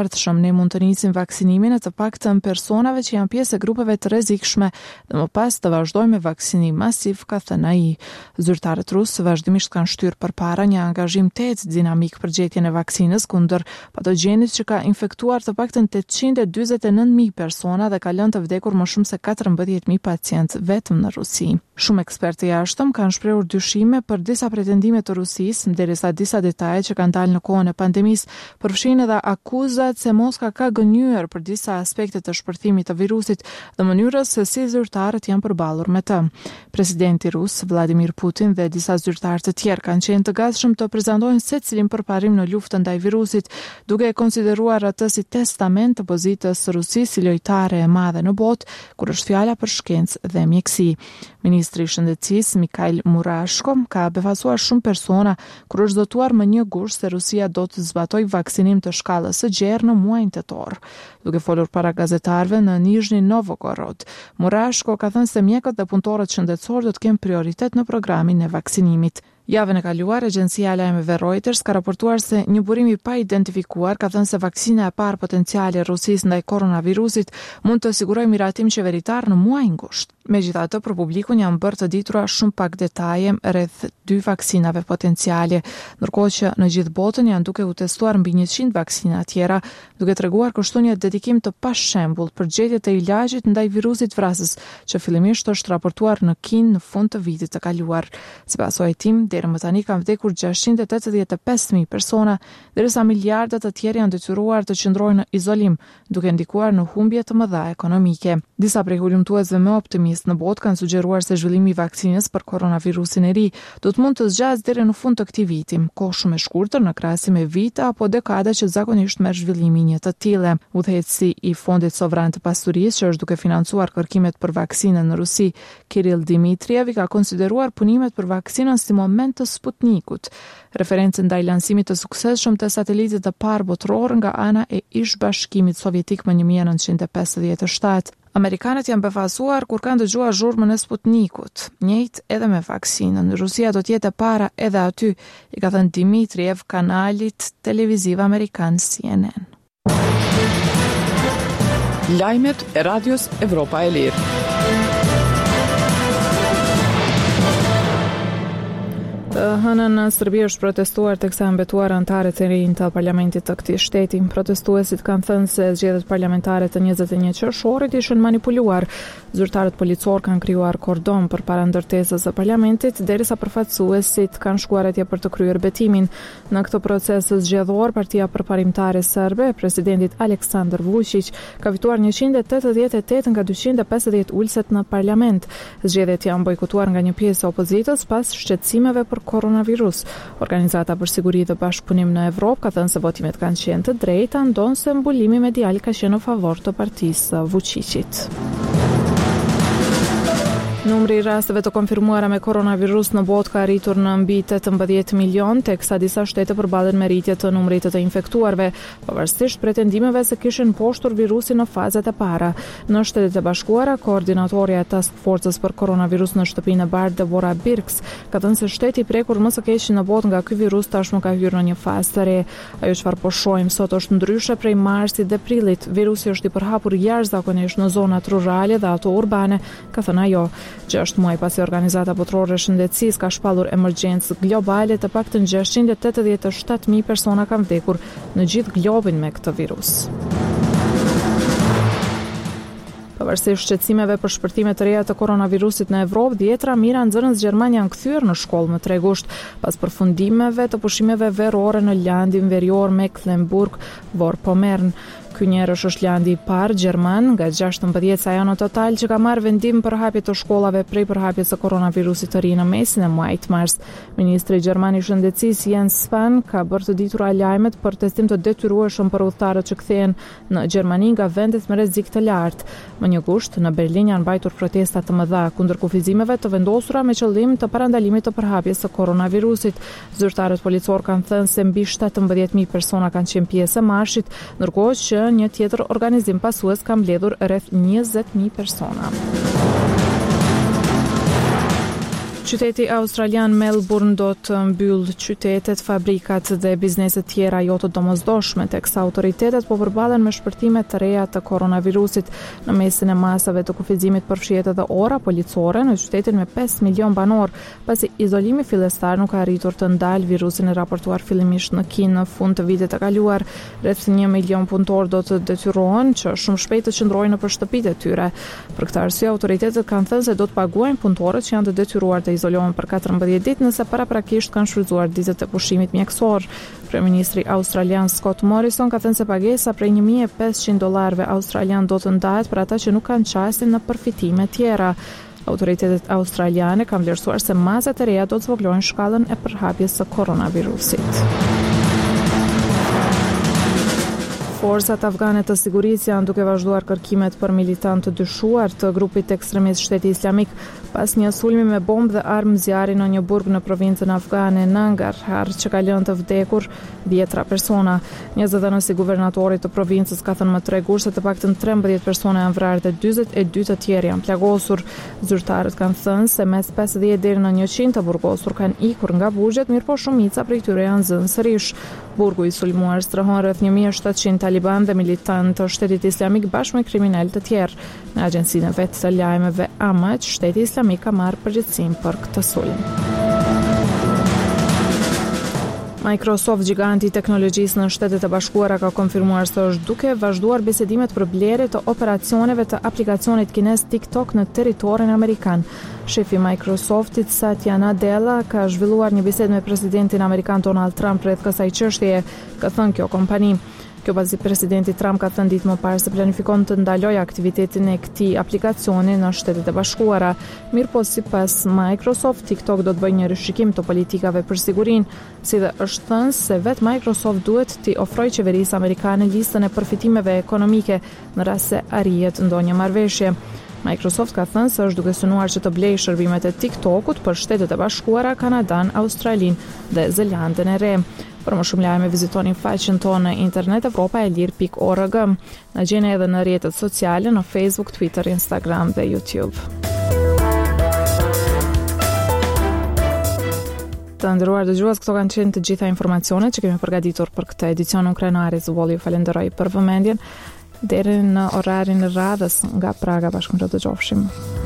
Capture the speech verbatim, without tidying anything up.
ardhshëm ne mund të nisim vaksinimin e të paktën personave që janë pjesë e grupeve të rrezikshme dhe më pas të vazhdojmë me vaksinim masiv, ka thënë ai. Zyrtarët rusë vazhdimisht kanë shtyrë përpara një angazhim të ecë dinamik për gjetjen e vaksinës kundër patogjenit që ka infektuar të paktën tetëqind e dyzet e nëntë mijë persona dhe ka lënë të vdekur më shumë se katërmbëdhjetë mijë pacient vetëm në Rusi. Shumë ekspertë jashtëm kanë shprehur dyshime për disa pretendime të Rusisë, ndërsa disa detaje që kanë dalë në kohën e pandemisë përfshin edhe akuzat se Moska ka gënjur për disa aspekte të shpërthimit të virusit dhe mënyrës se si zyrtarët janë përballur me të. Presidenti rus Vladimir Putin dhe disa zyrtarë të tjerë kanë qenë të gatshëm të prezantojnë secilin përparim në luftën ndaj virusit, duke e konsideruar atë si testament të pozitës së Rusisë si lojtare e madhe në botë, kur është fjala për shkencë dhe mjeksi. Ministri i Shëndetësisë Mikhail Murashko ka befasuar shumë persona kur është zotuar më një gusht se Rusia do të zbatojë vaksinim të shkallës së gjerë në muajin tetor. Duke folur para gazetarëve në Nizhny Novgorod, Murashko ka thënë se mjekët dhe punëtorët shëndetësor do të kenë prioritet në programin e vaksinimit. Javën e kaluar, agjencia e lajmeve Reuters ka raportuar se një burim i pa identifikuar ka thënë se vaksina e parë potenciale e Rusisë ndaj koronavirusit mund të sigurojë miratim qeveritar në muajin gusht. Megjithatë, për publikun janë bërë të ditura shumë pak detaje rreth dy vaksinave potenciale, ndërkohë që në gjithë botën janë duke u testuar mbi njëqind vaksina tjera, duke treguar kështu një dedikim të pashembull për gjetjen e ilaçit ndaj virusit vrasës, që fillimisht është raportuar në Kinë në fund të vitit të kaluar. Sipas O E T-im, deri më tani kanë vdekur gjashtëqind e tetëdhjetë e pesë mijë persona, ndërsa miliarda të tjerë janë detyruar të qëndrojnë në izolim, duke ndikuar në humbje të mëdha ekonomike. Disa prej hulumtuesve më optimistë në botë kanë sugjeruar se zhvillimi i vaksinës për koronavirusin e ri do të mund të zgjasë deri në fund të këtij viti, kohë shumë e shkurtër në krahasim me vite apo dekada që zakonisht merr zhvillimi një të tillë. Udhëheqësi i Fondit Sovran të Pasurisë, që është duke financuar kërkimet për vaksinën në Rusi, Kirill Dimitriev, ka konsideruar punimet për vaksinën si moment të Sputnikut, referencë ndaj lansimit të suksesshëm të satelitit të parë botror nga ana e ish-bashkimit sovjetik më një mijë e nëntëqind e pesëdhjetë e shtatë. Amerikanët janë befasuar kur kanë dëgjuar zhurmën e Sputnikut, njëjtë edhe me vaksinën. Rusia do të jetë e para edhe aty, i ka thënë Dimitriev kanalit televiziv amerikan C N N. Lajmet e Radios Evropa e Lirë. Të hënën në Serbi është protestuar teksa mbetuar anëtarët e rinj të parlamentit të këtij shteti. Protestuesit kanë thënë se zgjedhjet parlamentare të njëzet e një qershorit ishin manipuluar. Zyrtarët policor kanë krijuar kordon përpara ndërtesës së parlamentit, derisa përfaqësuesit kanë shkuar atje për të kryer betimin. Në këtë proces zgjedhor, Partia Përparimtare Serbe e presidentit Aleksandar Vučić ka fituar njëqind e tetëdhjetë e tetë nga dyqind e pesëdhjetë ulëset në parlament. Zgjedhjet janë bojkotuar nga një pjesë e opozitës pas shqetësimeve për koronavirus. Organizata për siguri dhe bashkëpunim në Evropë ka thënë se votimet kanë qenë të drejta, ndonse mbulimi medial ka qenë në favor të partisë Vučićit. Numri i rasteve të konfirmuara me koronavirus në botë ka arritur në mbi tetëmbëdhjetë milion, teksa disa shtete përballen me rritje të numrit të infektuarve, pavarësisht pretendimeve se kishin mposhtur virusin në fazat e para. Në Shtetet e Bashkuara, koordinatorja e Task Force-s për koronavirus në shtëpinë e bardhë Deborah Birx ka thënë se shteti i prekur më së keqi në botë nga ky virus tashmë ka hyrë në një fazë të re. Ajo çfarë po shohim sot është ndryshe prej marsit dhe prillit. Virusi është i përhapur jashtëzakonisht në zonat rurale dhe ato urbane, ka thënë ajo. Gjashtë muaj pasi Organizata Botërore e Shëndetësisë ka shpallur emergjencë globale, të paktën gjashtëqind e tetëdhjetë e shtatë mijë persona kanë vdekur në gjithë globin me këtë virus. Pavarësisht shqetësimeve për shpërthime të reja të koronavirusit në Evropë, dhjetra mijëra nxënës gjerman janë kthyer në shkollë më tre gusht, pas përfundimeve të pushimeve verore në Landin Verior, Mecklenburg, Vorpommern. Ky njerësh është landi i parë gjerman nga gjashtëmbëdhjetë saja në total që ka marrë vendim për hapje të shkollave prej përhapjes së koronavirusit të ri në mesin e muajit mars. Ministri gjerman i shëndetësisë Jens Spahn ka bërë të ditura lajmet për testim të detyrueshëm për udhëtarët që kthehen në Gjermani nga vendet me rrezik të lartë. Më një gusht në Berlin janë mbajtur protesta të mëdha kundër kufizimeve të vendosura me qëllim të parandalimit të përhapjes së koronavirusit. Zyrtarët policor kanë thënë se mbi shtatëmbëdhjetë mijë persona kanë qenë pjesë e marshit, ndërkohë që një tjetër organizim pasues ka mbledhur rreth njëzet mijë persona. Qyteti australian Melbourne do të mbyll qytetet, fabrikat dhe bizneset tjera jo të domosdoshme, teksa autoritetet po përballen me shpërtime të reja të koronavirusit. Në mesin e masave të kufizimit përfshihet edhe ora policore në qytetin me pesë milion banor, pasi izolimi fillestar nuk ka arritur të ndalë virusin e raportuar fillimisht në Kinë në fund të vitit të kaluar. Rreth një milion punëtor do të detyrohen që shumë shpejt të qëndrojnë nëpër shtëpitë e tyre. Për këtë arsye, autoritetet kanë thënë se do të paguajnë punëtorët që janë të detyruar të izolohen për katërmbëdhjetë ditë nëse paraprakisht kanë shfrytzuar ditët e pushimit mjekësor. Kryeministri australian Scott Morrison ka thënë se pagesa prej një mijë e pesëqind dollarëve australian do të ndahet për ata që nuk kanë çastin në përfitime tjera. Autoritetet australiane kanë vlerësuar se masat e reja do të zvoglojnë shkallën e përhapjes së koronavirusit. Forcat afgane të sigurisë janë duke vazhduar kërkimet për militantë të dyshuar të grupit ekstremist Shteti Islamik pas një sulmi me bombë dhe armë zjarri në një burg në provincën afgane Nangarhar, që ka lënë të vdekur dhjetra persona. Një zëdhënësi guvernatorit të provincës ka thënë më tregur se të paktën trembëdhjetë persona janë vrarë dhe dyzet e dy të tjerë janë plagosur. Zyrtarët kanë thënë se mes pesëdhjetë deri në njëqind të burgosur kanë ikur nga burgjet, mirëpo shumica prej tyre janë zënë sërish. Burgu i sulmuar strehon rreth një mijë e shtatëqind taliban dhe militantë të Shtetit Islamik bashkë me kriminalë të tjerë. Në agjencinë e vet të lajmeve Amaq, Shteti Islamik ka marrë përgjegjësinë për këtë sulm. Microsoft, giganti i teknologjisë në Shtetet e Bashkuara, ka konfirmuar se është duke vazhduar bisedimet për blerje të operacioneve të aplikacionit kinez TikTok në territorin amerikan. Shefi i Microsoftit, Satya Nadella, ka zhvilluar një bisedë me presidentin amerikan Donald Trump rreth kësaj çështjeje, ka thënë kjo kompani. Kjo pasi presidenti Trump ka thënë ditë më parë se planifikon të ndalojë aktivitetin e këtij aplikacioni në Shtetet e Bashkuara. Mirëpo sipas Microsoft, TikTok do të bëjë një rishikim të politikave për sigurinë, si dhe është thënë se vetë Microsoft duhet t'i ofrojë qeverisë amerikane listën e përfitimeve ekonomike në rast se arrihet ndonjë marrëveshje. Microsoft ka thënë se është duke synuar që të blejë shërbimet e TikTokut për Shtetet e Bashkuara, Kanadan, Australinë dhe Zelandën e Re. Për më shumë lajme vizitoni faqen tonë në internet evropa e lir pikë org. Na gjeni edhe në rrjetet sociale në Facebook, Twitter, Instagram dhe YouTube. Të nderuar dëgjues, këto kanë qenë të gjitha informacionet që kemi përgatitur për këtë edicion. Unë Krenaris Volli ju falenderoj për vëmendjen. Deri në orarin e radhës nga Praga, bashkë të dëgjofshim.